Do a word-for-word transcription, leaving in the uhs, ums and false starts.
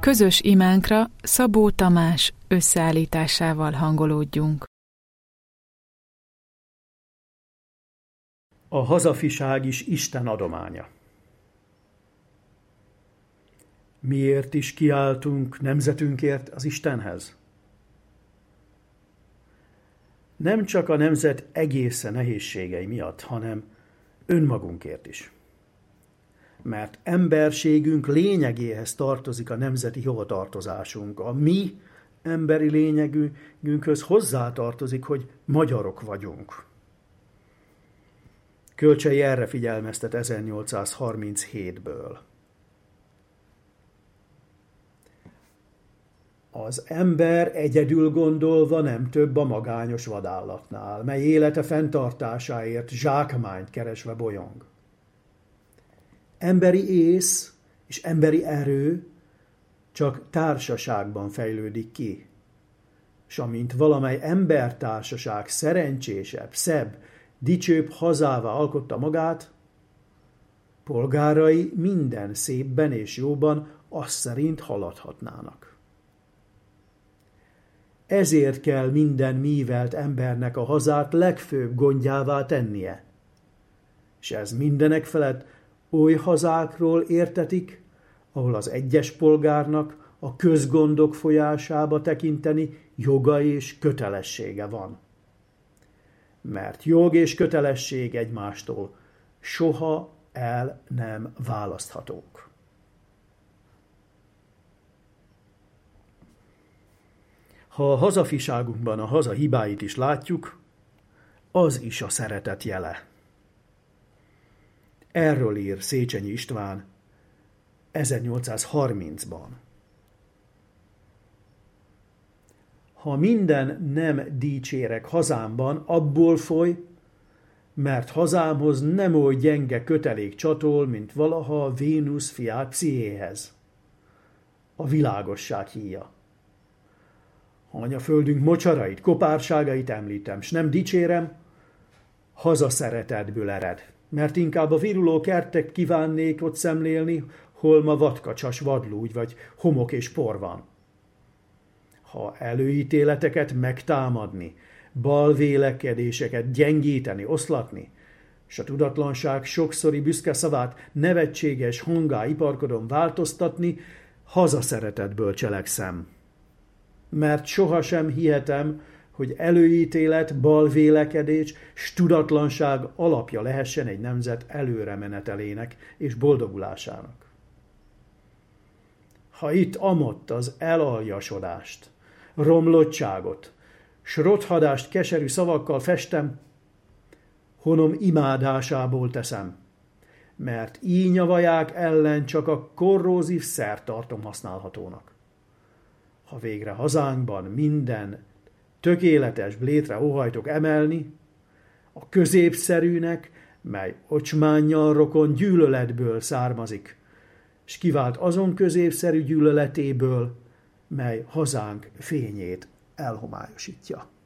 Közös imánkra Szabó Tamás összeállításával hangolódjunk. A hazafiság is Isten adománya. Miért is kiáltunk nemzetünkért az Istenhez? Nem csak a nemzet egészen nehézségei miatt, hanem önmagunkért is. Mert emberségünk lényegéhez tartozik a nemzeti hovatartozásunk. A mi emberi lényegünkhöz hozzátartozik, hogy magyarok vagyunk. Kölcsei erre figyelmeztet ezernyolcszázharminchétből. Az ember egyedül gondolva nem több a magányos vadállatnál, mely élete fenntartásáért zsákmányt keresve bolyong. Emberi ész és emberi erő csak társaságban fejlődik ki, s amint valamely embertársaság szerencsésebb, szebb, dicsőbb hazává alkotta magát, polgárai minden szépben és jóban azt szerint haladhatnának. Ezért kell minden mívelt embernek a hazát legfőbb gondjává tennie, és ez mindenek felett oly hazákról értetik, ahol az egyes polgárnak a közgondok folyásába tekinteni joga és kötelessége van. Mert jog és kötelesség egymástól soha el nem választhatók. Ha a hazafiságunkban a haza hibáit is látjuk, az is a szeretet jele. Erről ír Széchenyi István ezernyolcszázharmincban. Ha minden nem dicsérek hazámban, abból foly, mert hazámhoz nem oly gyenge kötelék csatol, mint valaha a Vénusz fiát Pszichéhez. A világosság híja. Ha anyaföldünk mocsarait, kopárságait említem, s nem dicsérem, hazaszeretetből ered, mert inkább a viruló kertek kívánnék ott szemlélni, hol ma vadkacsas vadlúgy, vagy homok és por van. Ha előítéleteket megtámadni, balvélekedéseket gyengíteni, oszlatni, s a tudatlanság sokszori büszke szavát nevetséges hangá iparkodom változtatni, hazaszeretetből cselekszem. Mert sohasem hihetem, hogy előítélet, balvélekedés, s tudatlanság alapja lehessen egy nemzet előremenetelének és boldogulásának. Ha itt amott az elaljasodást, romlottságot, s rothadást keserű szavakkal festem, honom imádásából teszem, mert ínyavaják ellen csak a korrózív szert tartom használhatónak. Ha végre hazánkban minden tökéletes blétre óhajtok emelni, a középszerűnek, mely ocsmánnyal rokon gyűlöletből származik, s kivált azon középszerű gyűlöletéből, mely hazánk fényét elhomályosítja.